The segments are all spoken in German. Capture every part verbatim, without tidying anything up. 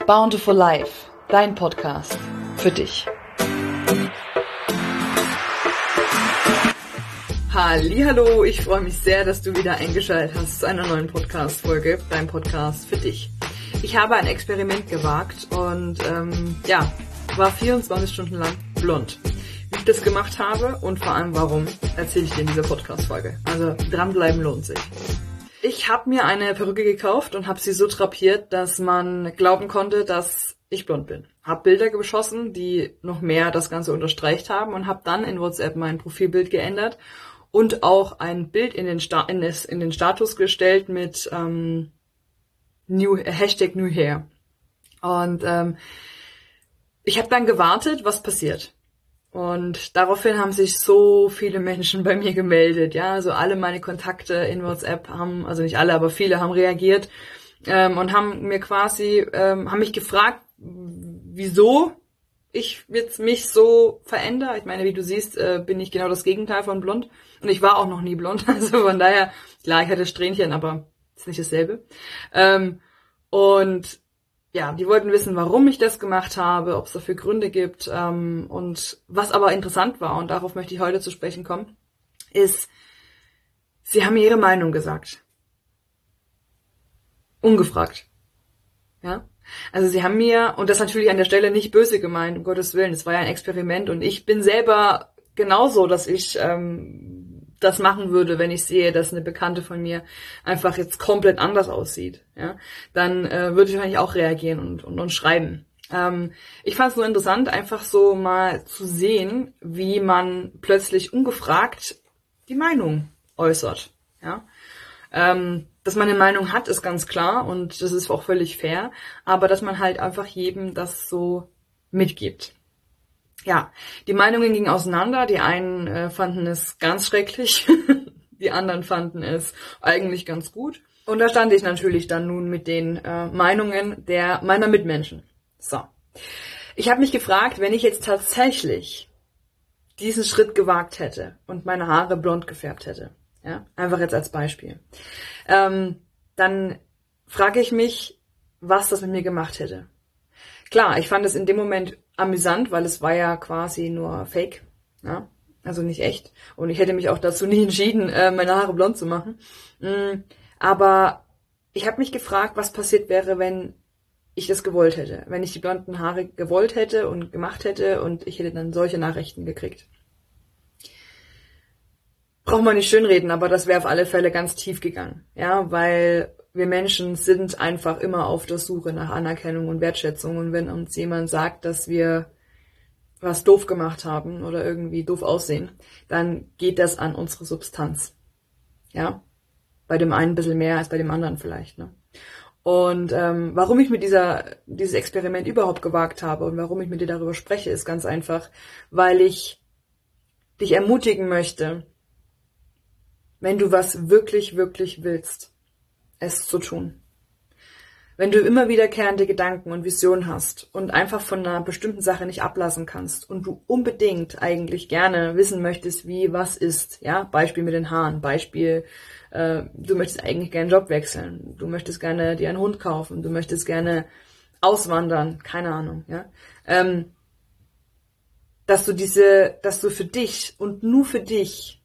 Bountiful Life, dein Podcast für dich. Hallihallo, ich freue mich sehr, dass du wieder eingeschaltet hast zu einer neuen Podcast-Folge, dein Podcast für dich. Ich habe ein Experiment gewagt und ähm, ja, war vierundzwanzig Stunden lang blond. Wie ich das gemacht habe und vor allem warum, erzähle ich dir in dieser Podcast-Folge. Also dranbleiben lohnt sich. Ich habe mir eine Perücke gekauft und habe sie so drapiert, dass man glauben konnte, dass ich blond bin. Hab Bilder geschossen, die noch mehr das Ganze unterstreicht haben und habe dann in WhatsApp mein Profilbild geändert und auch ein Bild in den, Sta- in des, in den Status gestellt mit ähm, New, äh, Hashtag New Hair. Und ähm, ich habe dann gewartet, was passiert. Und daraufhin haben sich so viele Menschen bei mir gemeldet, ja, also alle meine Kontakte in WhatsApp haben, also nicht alle, aber viele haben reagiert ähm, und haben mir quasi, ähm, haben mich gefragt, wieso ich jetzt mich so verändere. Ich meine, wie du siehst, äh, bin ich genau das Gegenteil von blond und ich war auch noch nie blond, also von daher, klar, ich hatte Strähnchen, aber ist nicht dasselbe. Ähm, und ja, die wollten wissen, warum ich das gemacht habe, ob es dafür Gründe gibt. Ähm, und was aber interessant war, und darauf möchte ich heute zu sprechen kommen, ist, sie haben mir ihre Meinung gesagt. Ungefragt. Ja? Also sie haben mir, und das natürlich an der Stelle nicht böse gemeint, um Gottes Willen, es war ja ein Experiment und ich bin selber genauso, dass ich ähm, das machen würde, wenn ich sehe, dass eine Bekannte von mir einfach jetzt komplett anders aussieht, ja, dann äh, würde ich wahrscheinlich auch reagieren und, und, und schreiben. Ähm, ich fand es nur interessant, einfach so mal zu sehen, wie man plötzlich ungefragt die Meinung äußert, ja. Ähm, dass man eine Meinung hat, ist ganz klar und das ist auch völlig fair, aber dass man halt einfach jedem das so mitgibt. Ja, die Meinungen gingen auseinander. Die einen äh, fanden es ganz schrecklich, die anderen fanden es eigentlich ganz gut. Und da stand ich natürlich dann nun mit den äh, Meinungen der meiner Mitmenschen. So, ich habe mich gefragt, wenn ich jetzt tatsächlich diesen Schritt gewagt hätte und meine Haare blond gefärbt hätte, ja, einfach jetzt als Beispiel, ähm, dann frage ich mich, was das mit mir gemacht hätte. Klar, ich fand es in dem Moment amüsant, weil es war ja quasi nur Fake, ja, also nicht echt. Und ich hätte mich auch dazu nie entschieden, meine Haare blond zu machen. Aber ich habe mich gefragt, was passiert wäre, wenn ich das gewollt hätte. Wenn ich die blonden Haare gewollt hätte und gemacht hätte und ich hätte dann solche Nachrichten gekriegt. Braucht man nicht schönreden, aber das wäre auf alle Fälle ganz tief gegangen, ja, weil wir Menschen sind einfach immer auf der Suche nach Anerkennung und Wertschätzung und wenn uns jemand sagt, dass wir was doof gemacht haben oder irgendwie doof aussehen, dann geht das an unsere Substanz, ja, bei dem einen ein bisschen mehr als bei dem anderen vielleicht, ne? Und ähm, warum ich mit dieser dieses Experiment überhaupt gewagt habe und warum ich mit dir darüber spreche, ist ganz einfach, weil ich dich ermutigen möchte, wenn du was wirklich, wirklich willst, es zu tun. Wenn du immer wiederkehrende Gedanken und Visionen hast und einfach von einer bestimmten Sache nicht ablassen kannst und du unbedingt eigentlich gerne wissen möchtest, wie was ist, ja, Beispiel mit den Haaren, Beispiel, äh, du möchtest eigentlich gerne einen Job wechseln, du möchtest gerne dir einen Hund kaufen, du möchtest gerne auswandern, keine Ahnung, ja, ähm, dass du diese, dass du für dich und nur für dich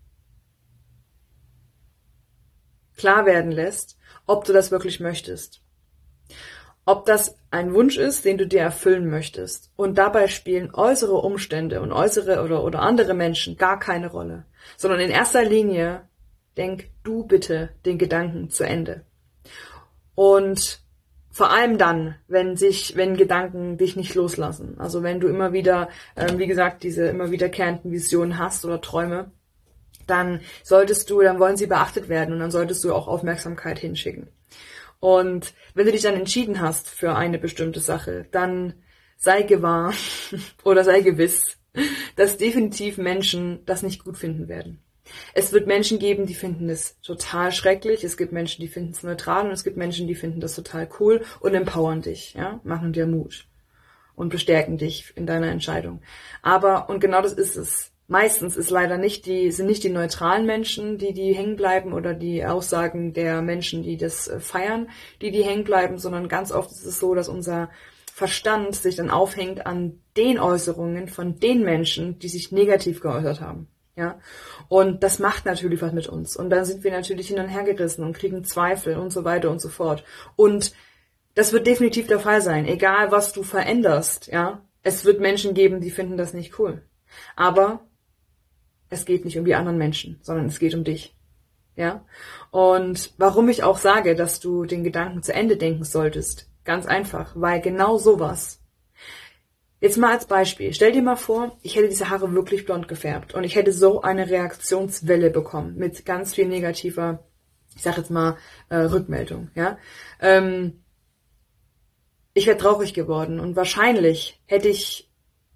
klar werden lässt, ob du das wirklich möchtest. Ob das ein Wunsch ist, den du dir erfüllen möchtest. Und dabei spielen äußere Umstände und äußere oder, oder andere Menschen gar keine Rolle. Sondern in erster Linie denk du bitte den Gedanken zu Ende. Und vor allem dann, wenn sich, wenn Gedanken dich nicht loslassen. Also wenn du immer wieder, ähm, wie gesagt, diese immer wiederkehrenden Visionen hast oder Träume, dann solltest du, dann wollen sie beachtet werden und dann solltest du auch Aufmerksamkeit hinschicken. Und wenn du dich dann entschieden hast für eine bestimmte Sache, dann sei gewahr oder sei gewiss, dass definitiv Menschen das nicht gut finden werden. Es wird Menschen geben, die finden es total schrecklich, es gibt Menschen, die finden es neutral und es gibt Menschen, die finden das total cool und empowern dich, ja, machen dir Mut und bestärken dich in deiner Entscheidung. Aber, und genau das ist es. Meistens ist leider nicht die, sind nicht die neutralen Menschen, die die hängen bleiben oder die Aussagen der Menschen, die das feiern, die die hängen bleiben, sondern ganz oft ist es so, dass unser Verstand sich dann aufhängt an den Äußerungen von den Menschen, die sich negativ geäußert haben. Ja, und das macht natürlich was mit uns. Und dann sind wir natürlich hin und her gerissen und kriegen Zweifel und so weiter und so fort. Und das wird definitiv der Fall sein, egal was du veränderst. Ja, es wird Menschen geben, die finden das nicht cool. Aber es geht nicht um die anderen Menschen, sondern es geht um dich. Ja, und warum ich auch sage, dass du den Gedanken zu Ende denken solltest, ganz einfach, weil genau sowas. Jetzt mal als Beispiel, stell dir mal vor, ich hätte diese Haare wirklich blond gefärbt und ich hätte so eine Reaktionswelle bekommen mit ganz viel negativer, ich sag jetzt mal, äh, Rückmeldung. Ja, ähm, ich wäre traurig geworden und wahrscheinlich hätte ich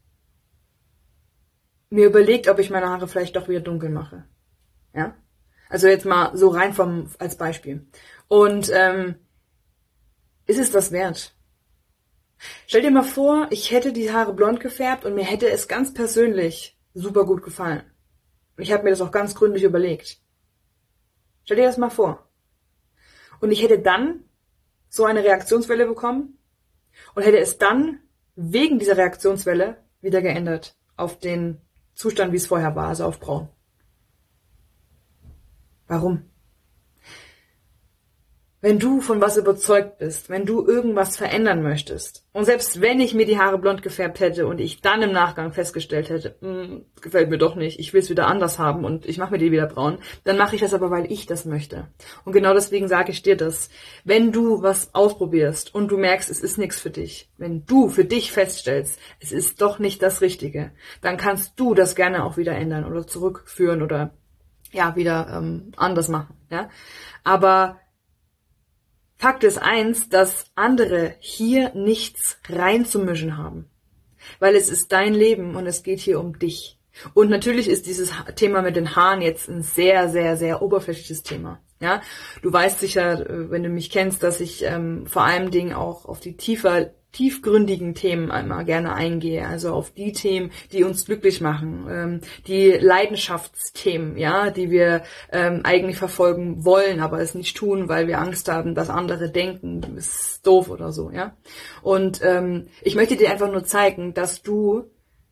mir überlegt, ob ich meine Haare vielleicht doch wieder dunkel mache. Ja, also jetzt mal so rein vom als Beispiel. Und ähm, ist es das wert? Stell dir mal vor, ich hätte die Haare blond gefärbt und mir hätte es ganz persönlich super gut gefallen. Und ich habe mir das auch ganz gründlich überlegt. Stell dir das mal vor. Und ich hätte dann so eine Reaktionswelle bekommen und hätte es dann wegen dieser Reaktionswelle wieder geändert auf den Zustand, wie es vorher war, also auf braun. Warum? Wenn du von was überzeugt bist, wenn du irgendwas verändern möchtest und selbst wenn ich mir die Haare blond gefärbt hätte und ich dann im Nachgang festgestellt hätte, gefällt mir doch nicht, ich will es wieder anders haben und ich mache mir die wieder braun, dann mache ich das aber, weil ich das möchte. Und genau deswegen sage ich dir das. Wenn du was ausprobierst und du merkst, es ist nichts für dich, wenn du für dich feststellst, es ist doch nicht das Richtige, dann kannst du das gerne auch wieder ändern oder zurückführen oder ja wieder ähm, anders machen. Ja, aber Fakt ist eins, dass andere hier nichts reinzumischen haben. Weil es ist dein Leben und es geht hier um dich. Und natürlich ist dieses Thema mit den Haaren jetzt ein sehr, sehr, sehr oberflächliches Thema. Ja, du weißt sicher, wenn du mich kennst, dass ich ähm, vor allen Dingen auch auf die tiefer, tiefgründigen Themen einmal gerne eingehe. Also auf die Themen, die uns glücklich machen, ähm, die Leidenschaftsthemen, ja, die wir ähm, eigentlich verfolgen wollen, aber es nicht tun, weil wir Angst haben, dass andere denken, du bist doof oder so, ja. Und ähm, ich möchte dir einfach nur zeigen, dass du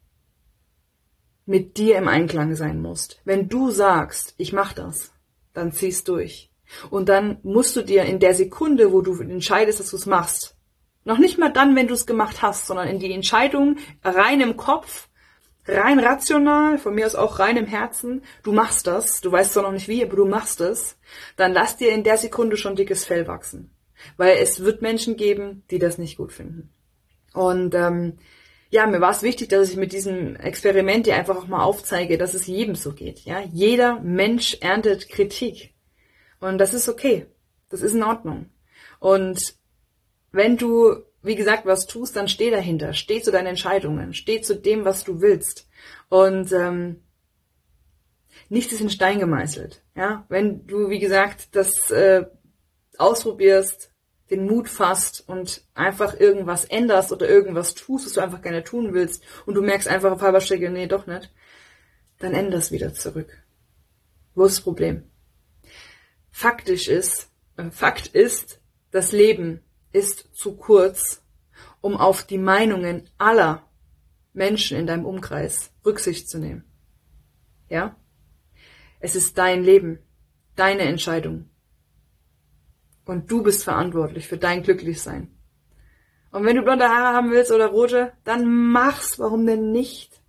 mit dir im Einklang sein musst. Wenn du sagst, ich mach das, dann zieh's durch. Und dann musst du dir in der Sekunde, wo du entscheidest, dass du es machst, noch nicht mal dann, wenn du es gemacht hast, sondern in die Entscheidung rein im Kopf, rein rational, von mir aus auch rein im Herzen, du machst das, du weißt zwar noch nicht wie, aber du machst es, dann lass dir in der Sekunde schon dickes Fell wachsen. Weil es wird Menschen geben, die das nicht gut finden. Und ähm, ja, mir war es wichtig, dass ich mit diesem Experiment dir einfach auch mal aufzeige, dass es jedem so geht. Ja, jeder Mensch erntet Kritik. Und das ist okay. Das ist in Ordnung. Und wenn du, wie gesagt, was tust, dann steh dahinter. Steh zu deinen Entscheidungen. Steh zu dem, was du willst. Und ähm, nichts ist in Stein gemeißelt. Ja, wenn du, wie gesagt, das äh, ausprobierst, den Mut fasst und einfach irgendwas änderst oder irgendwas tust, was du einfach gerne tun willst und du merkst einfach auf halber Strecke, nee, doch nicht, dann änderst wieder zurück. Wo ist das Problem? Faktisch ist, äh, Fakt ist, das Leben ist zu kurz, um auf die Meinungen aller Menschen in deinem Umkreis Rücksicht zu nehmen. Ja? Es ist dein Leben, deine Entscheidung. Und du bist verantwortlich für dein Glücklichsein. Und wenn du blonde Haare haben willst oder rote, dann mach's. Warum denn nicht?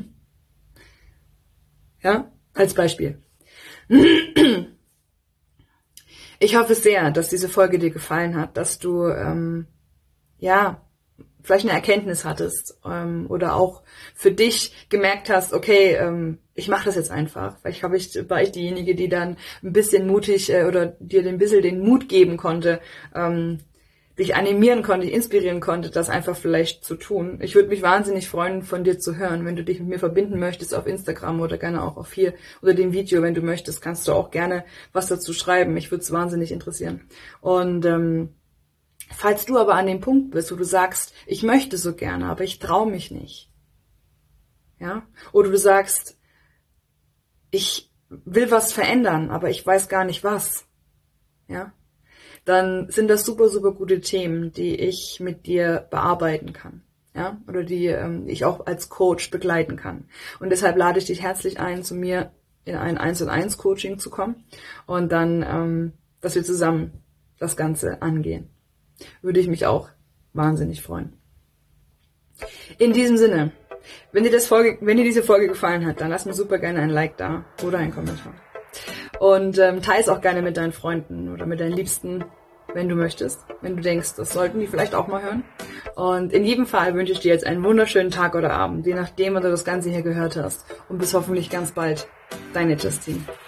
Ja, als Beispiel. Ich hoffe sehr, dass diese Folge dir gefallen hat, dass du, ähm, ja, vielleicht eine Erkenntnis hattest ähm, oder auch für dich gemerkt hast, okay, ähm, ich mache das jetzt einfach. Vielleicht habe ich, war ich diejenige, die dann ein bisschen mutig äh, oder dir ein bisschen den Mut geben konnte, ähm, dich animieren konnte, dich inspirieren konnte, das einfach vielleicht zu tun. Ich würde mich wahnsinnig freuen, von dir zu hören. Wenn du dich mit mir verbinden möchtest auf Instagram oder gerne auch auf hier unter dem Video, wenn du möchtest, kannst du auch gerne was dazu schreiben. Mich würde es wahnsinnig interessieren. Und ähm, falls du aber an dem Punkt bist, wo du sagst, ich möchte so gerne, aber ich traue mich nicht. Ja? Oder du sagst, ich will was verändern, aber ich weiß gar nicht was. Ja? dann sind das super, super gute Themen, die ich mit dir bearbeiten kann. Ja, oder die ähm, ich auch als Coach begleiten kann. Und deshalb lade ich dich herzlich ein, zu mir in ein eins und eins Coaching zu kommen und dann, ähm, dass wir zusammen das Ganze angehen. Würde ich mich auch wahnsinnig freuen. In diesem Sinne, wenn dir, das Folge, wenn dir diese Folge gefallen hat, dann lass mir super gerne ein Like da oder einen Kommentar. Und ähm, teile es auch gerne mit deinen Freunden oder mit deinen Liebsten, wenn du möchtest, wenn du denkst, das sollten die vielleicht auch mal hören. Und in jedem Fall wünsche ich dir jetzt einen wunderschönen Tag oder Abend, je nachdem, wann du das Ganze hier gehört hast. Und bis hoffentlich ganz bald. Deine Justine.